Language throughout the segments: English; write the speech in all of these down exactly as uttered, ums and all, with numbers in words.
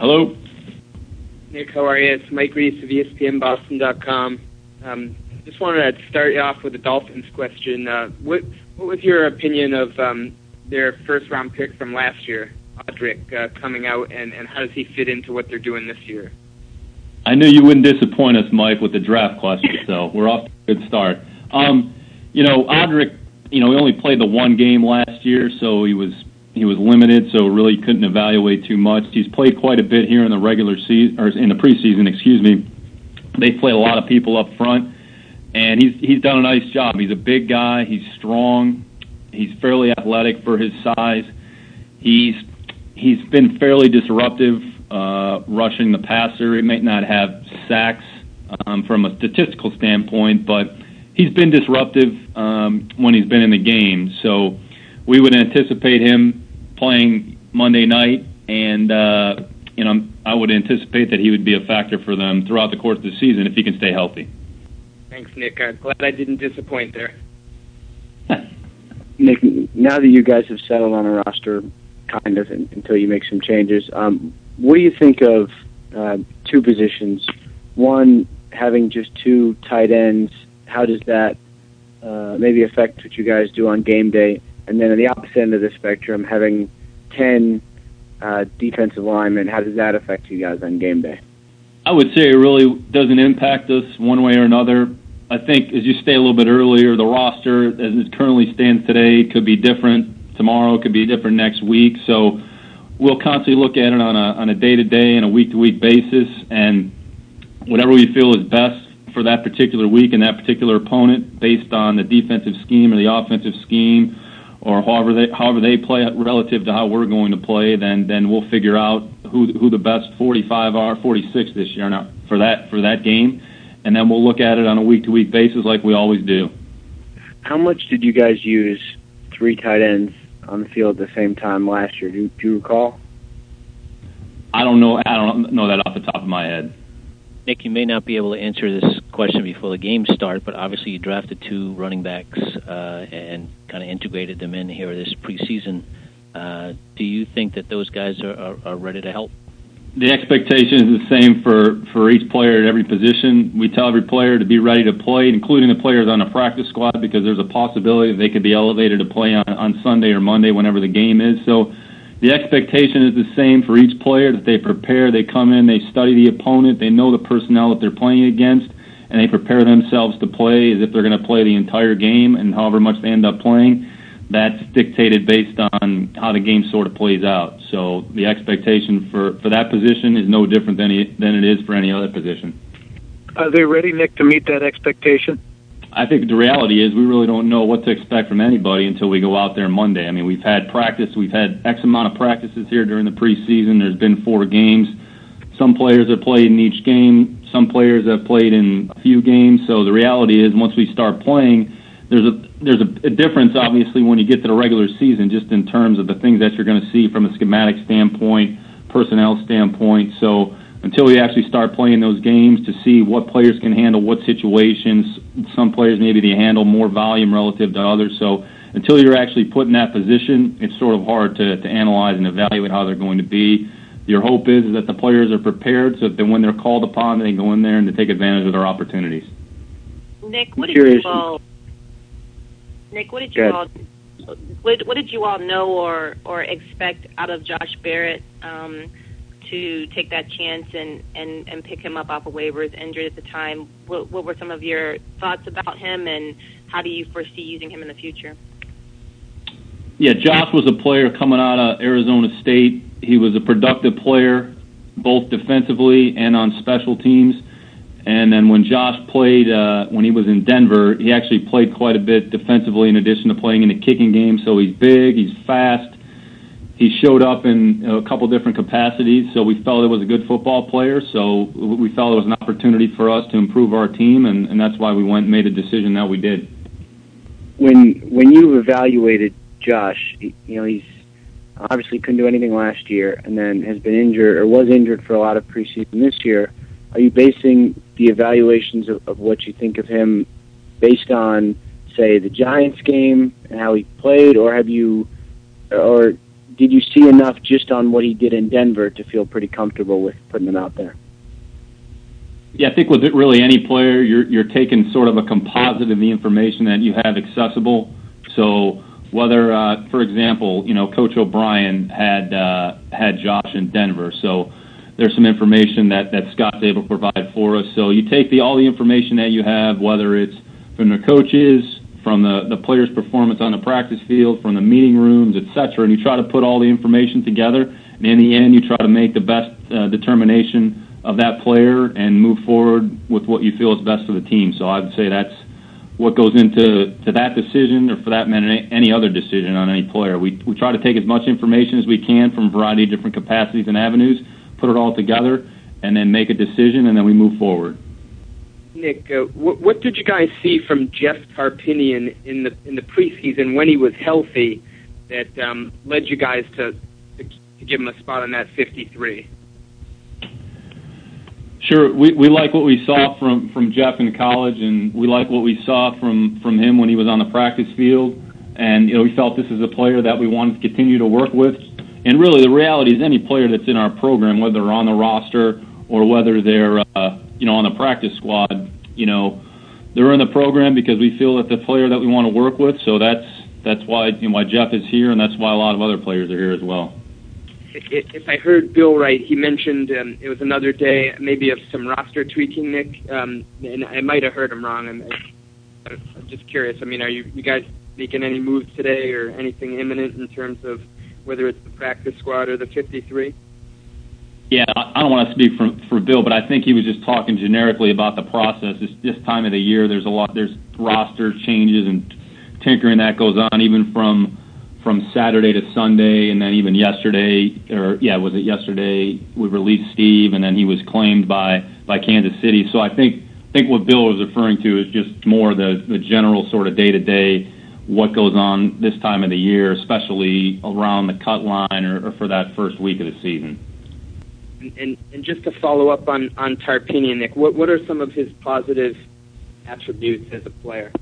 Hello. Nick, how are you? It's Mike Reese of E S P N Boston dot com. Um, just wanted to start you off with a Dolphins question. Uh, what what was your opinion of um, their first-round pick from last year, Audric, uh, coming out, and, and how does he fit into what they're doing this year? I knew you wouldn't disappoint us, Mike, with the draft question, so we're off to a good start. Um, you know, Audric, you know, he only played the one game last year, so he was he was limited, so really couldn't evaluate too much. He's played quite a bit here in the regular season, or in the preseason, excuse me. They play a lot of people up front, and he's he's done a nice job. He's a big guy. He's strong. He's fairly athletic for his size. He's he's been fairly disruptive uh, rushing the passer. He may not have sacks um, from a statistical standpoint, but he's been disruptive um, when he's been in the game. So we would anticipate him playing Monday night, and uh, you know I would anticipate that he would be a factor for them throughout the course of the season if he can stay healthy. Thanks, Nick. I'm glad I didn't disappoint there. Nick, now that you guys have settled on a roster, kind of, until you make some changes, um, what do you think of uh, two positions? One, having just two tight ends, how does that uh, maybe affect what you guys do on game day? And then on the opposite end of the spectrum, having ten uh, defensive linemen, how does that affect you guys on game day? I would say it really doesn't impact us one way or another. I think as you stay a little bit earlier, the roster, as it currently stands today, could be different tomorrow, could be different next week. So we'll constantly look at it on a on a day-to-day and a week-to-week basis, and whatever we feel is best for that particular week and that particular opponent based on the defensive scheme or the offensive scheme, or however they however they play relative to how we're going to play, then then we'll figure out who who the best forty-five are, forty-six this year now for that for that game, and then we'll look at it on a week to week basis like we always do. How much did you guys use three tight ends on the field at the same time last year? Do you, do you recall? I don't know. I don't know that off the top of my head. Nick, you may not be able to answer this question before the game start, but obviously you drafted two running backs uh, and kind of integrated them in here this preseason. Uh, do you think that those guys are, are, are ready to help? The expectation is the same for, for each player at every position. We tell every player to be ready to play, including the players on the practice squad, because there's a possibility that they could be elevated to play on, on Sunday or Monday, whenever the game is. So the expectation is the same for each player, that they prepare, they come in, they study the opponent, they know the personnel that they're playing against, and they prepare themselves to play as if they're going to play the entire game, and however much they end up playing, that's dictated based on how the game sort of plays out. So the expectation for, for that position is no different than, any, than it is for any other position. Are they ready, Nick, to meet that expectation? I think the reality is we really don't know what to expect from anybody until we go out there Monday. I mean, we've had practice. We've had X amount of practices here during the preseason. There's been four games. Some players have played in each game. Some players have played in a few games. So the reality is once we start playing, there's a there's a, a difference, obviously, when you get to the regular season, just in terms of the things that you're going to see from a schematic standpoint, personnel standpoint. So until we actually start playing those games to see what players can handle what situations. Some players maybe they handle more volume relative to others. So until you're actually put in that position, it's sort of hard to, to analyze and evaluate how they're going to be. Your hope is, is that the players are prepared so that when they're called upon, they go in there and to take advantage of their opportunities. Nick, what did you all? Nick, what did you all? What, what did you all know or or expect out of Josh Barrett? Um, to take that chance and, and, and pick him up off of waivers, injured at the time. What, what were some of your thoughts about him, and how do you foresee using him in the future? Yeah, Josh was a player coming out of Arizona State. He was a productive player, both defensively and on special teams. And then when Josh played, uh, when he was in Denver, he actually played quite a bit defensively in addition to playing in the kicking game. So he's big, he's fast. He showed up in a couple different capacities, so we felt it was a good football player. So we felt it was an opportunity for us to improve our team, and, and that's why we went and made a decision that we did. When when you evaluated Josh, you know, he's obviously couldn't do anything last year, and then has been injured or was injured for a lot of preseason this year. Are you basing the evaluations of, of what you think of him based on, say, the Giants game and how he played, or have you, or did you see enough just on what he did in Denver to feel pretty comfortable with putting him out there? Yeah, I think with it, really any player, you're you're taking sort of a composite of the information that you have accessible. So whether, uh, for example, you know, Coach O'Brien had uh, had Josh in Denver, so there's some information that, that Scott's able to provide for us. So you take the all the information that you have, whether it's from the coaches, from the, the players' performance on the practice field, from the meeting rooms, et cetera, and you try to put all the information together, and in the end you try to make the best uh, determination of that player and move forward with what you feel is best for the team. So I would say that's what goes into to that decision, or for that matter, any other decision on any player. We we try to take as much information as we can from a variety of different capacities and avenues, put it all together, and then make a decision, and then we move forward. Nick, uh, what, what did you guys see from Jeff Tarpinian in the in the preseason when he was healthy that um, led you guys to, to to give him a spot on that fifty-three? Sure, we, we like what we saw from, from Jeff in college, and we like what we saw from, from him when he was on the practice field. And you know, we felt this is a player that we wanted to continue to work with. And really, the reality is, any player that's in our program, whether they're on the roster or whether they're uh, you know on the practice squad, you know, they're in the program because we feel that the player that we want to work with. So that's that's why you know, why Jeff is here, and that's why a lot of other players are here as well. If I heard Bill right, he mentioned um, it was another day, maybe of some roster tweaking, Nick, um, and I might have heard him wrong. I'm, I'm just curious. I mean, are you, you guys making any moves today or anything imminent in terms of whether it's the practice squad or the fifty-three? Yeah, I don't want to speak for, for Bill, but I think he was just talking generically about the process. It's this time of the year, there's a lot, there's roster changes and tinkering that goes on, even from from Saturday to Sunday, and then even yesterday, or yeah, was it yesterday? We released Steve, and then he was claimed by, by Kansas City. So I think I think what Bill was referring to is just more the, the general sort of day to day, what goes on this time of the year, especially around the cut line or, or for that first week of the season. And, and and just to follow up on on Tarpinian, Nick, what what are some of his positive attributes as a player?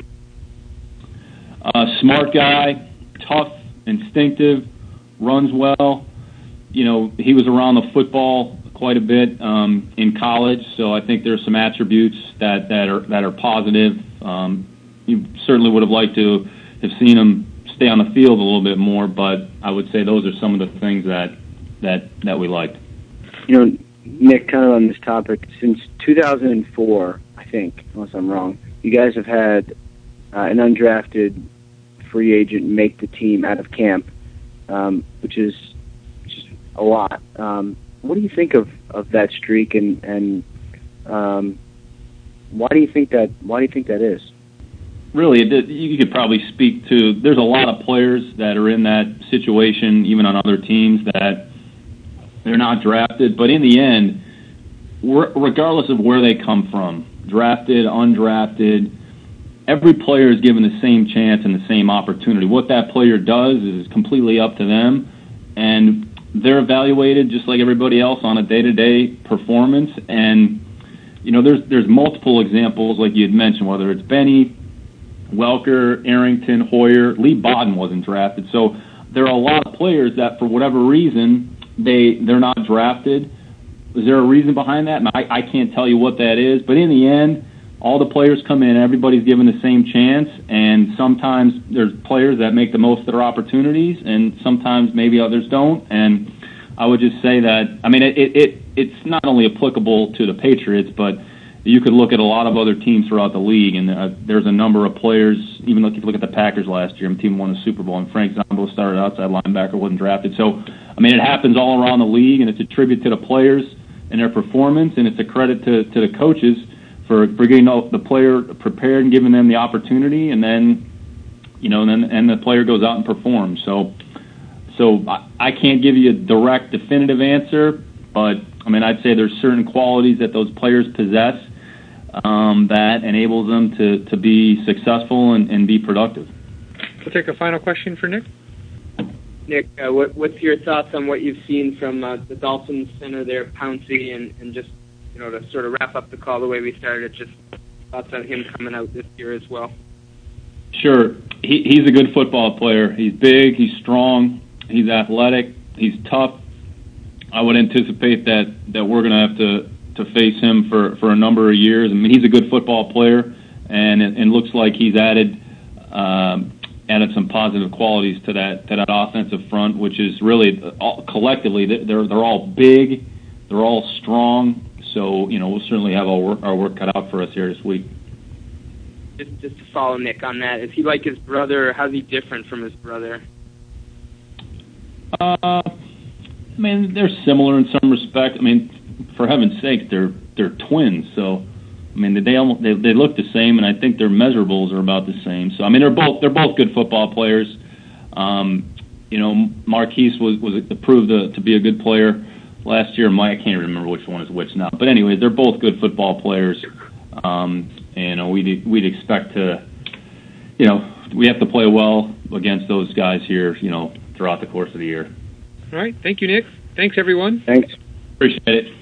Uh, smart guy. Tough, instinctive, runs well. You know, he was around the football quite a bit um, in college, so I think there's some attributes that, that are that are positive. Um, you certainly would have liked to have seen him stay on the field a little bit more, but I would say those are some of the things that that, that we liked. You know, Nick, kind of on this topic, since two thousand four, I think, unless I'm wrong, you guys have had uh, an undrafted free agent make the team out of camp, um, which is just a lot. Um, what do you think of, of that streak, and and um, why do you think that? Why do you think that is? Really, you could probably speak to. There's a lot of players that are in that situation, even on other teams, that they're not drafted. But in the end, regardless of where they come from, drafted, undrafted, every player is given the same chance and the same opportunity. What that player does is completely up to them, and they're evaluated just like everybody else on a day-to-day performance. And you know, there's there's multiple examples, like you had mentioned, whether it's Benny, Welker, Arrington, Hoyer, Lee Bodden wasn't drafted. So there are a lot of players that, for whatever reason, they they're not drafted. Is there a reason behind that? I, I can't tell you what that is, but in the end, all the players come in, everybody's given the same chance, and sometimes there's players that make the most of their opportunities, and sometimes maybe others don't. And I would just say that, I mean, it, it it's not only applicable to the Patriots, but you could look at a lot of other teams throughout the league, and uh, there's a number of players, even if you look at the Packers last year, the team won the Super Bowl, and Frank Zombo started outside linebacker, wasn't drafted. So, I mean, it happens all around the league, and it's a tribute to the players and their performance, and it's a credit to, to the coaches for, for getting the player prepared and giving them the opportunity, and then, you know, and then and the player goes out and performs. So, so I, I can't give you a direct, definitive answer, but I mean, I'd say there's certain qualities that those players possess um, that enables them to, to be successful and, and be productive. We'll take a final question for Nick. Nick, uh, what, what's your thoughts on what you've seen from uh, the Dolphins center there, Pouncey, and, and just, you know, to sort of wrap up the call the way we started, just thoughts on him coming out this year as well? Sure. He, he's a good football player. He's big, he's strong, He's athletic. He's tough. I would anticipate that, that we're going to have to, to face him for, for a number of years. I mean, he's a good football player, and it, it looks like he's added um, added some positive qualities to that to that offensive front, which is really all, collectively they're they're all big, they're all strong. So you know we'll certainly have our work, our work cut out for us here this week. Just just to follow Nick on that, is he like his brother? Or how's he different from his brother? Uh, I mean, they're similar in some respect. I mean, for heaven's sake, they're they're twins. So, I mean, they almost they, they look the same, and I think their measurables are about the same. So, I mean, they're both they're both good football players. Um, you know, Marquise was was proved to, to be a good player last year. Mike, I can't remember which one is which now. But anyway, they're both good football players. Um, and you know, we'd we'd expect to, you know, we have to play well against those guys here, you know, throughout the course of the year. All right. Thank you, Nick. Thanks, everyone. Thanks. Appreciate it.